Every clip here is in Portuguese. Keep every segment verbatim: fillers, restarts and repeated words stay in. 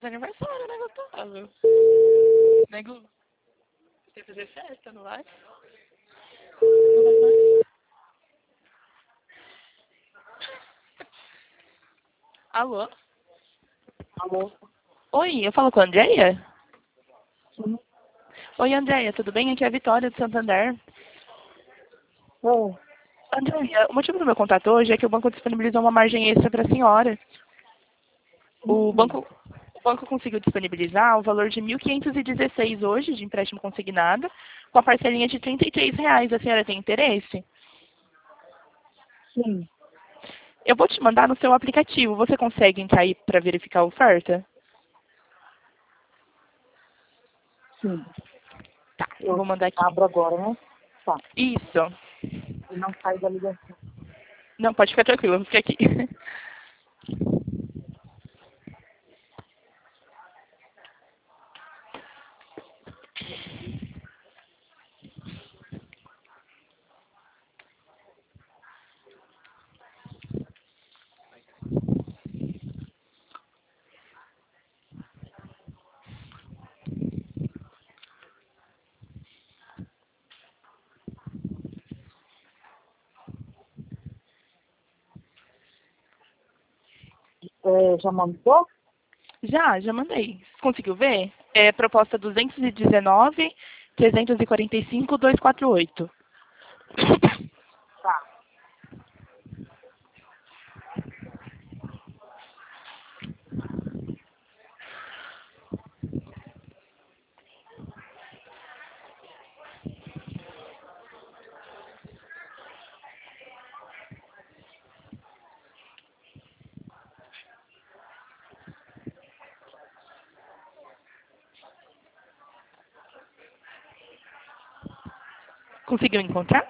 Aniversário, né, Gustavo? Nego, você fazer festa, não vai? Não vai mais? Alô? Alô? Oi, eu falo com a Andréia? Sim. Oi, Andréia, tudo bem? Aqui é a Vitória de Santander. Oi. Andréia, o motivo do meu contato hoje é que o banco disponibilizou uma margem extra para a senhora. O Hum, banco, o banco conseguiu disponibilizar o valor de mil quinhentos e dezesseis hoje de empréstimo consignado, com a parcelinha de trinta e três reais. A senhora tem interesse? sim, Eu vou te mandar no seu aplicativo. Você consegue entrar aí para verificar a oferta? sim. Tá, eu Eu vou mandar aqui. abro agora, né? Tá. Isso. E não sai da ligação. Não, pode ficar tranquilo, eu vou ficar aqui. É, já mandou? Já, já mandei. Conseguiu ver? É proposta duzentos e dezenove, trezentos e quarenta e cinco, duzentos e quarenta e oito. Tá. Conseguiu encontrar?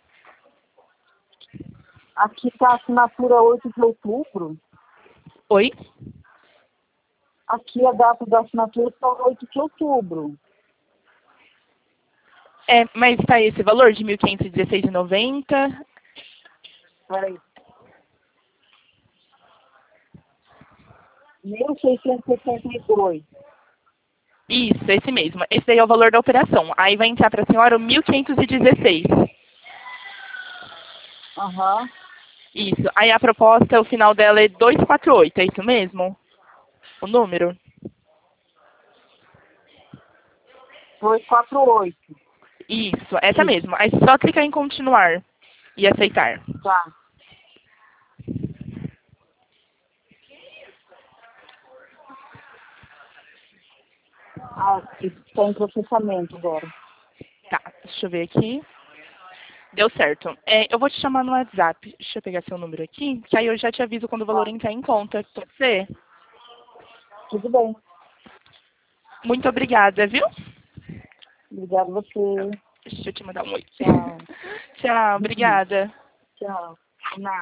Aqui tá a assinatura oito de outubro. Oi? Aqui a data da assinatura está oito de outubro. É, mas está esse valor de mil quinhentos e dezesseis reais e noventa centavos? Peraí. mil seiscentos e sessenta e dois. Isso, esse mesmo. Esse daí é o valor da operação. Aí vai entrar para a senhora o mil quinhentos e dezesseis. Aham. Isso. Aí a proposta, o final dela é duzentos e quarenta e oito, é isso mesmo? O número? duzentos e quarenta e oito. Isso, essa Isso. mesmo. Aí só clicar em continuar e aceitar. Tá. Ah, está em processamento agora. Tá, deixa eu ver aqui. Deu certo. É, eu vou te chamar no WhatsApp. Deixa eu pegar seu número aqui, que aí eu já te aviso quando o valor Tá. entrar em conta. Pode ser? Tudo bem. Muito obrigada, viu? Obrigada a você. Deixa eu te mandar um oi. Tchau. Tchau, obrigada. Tchau. Nada.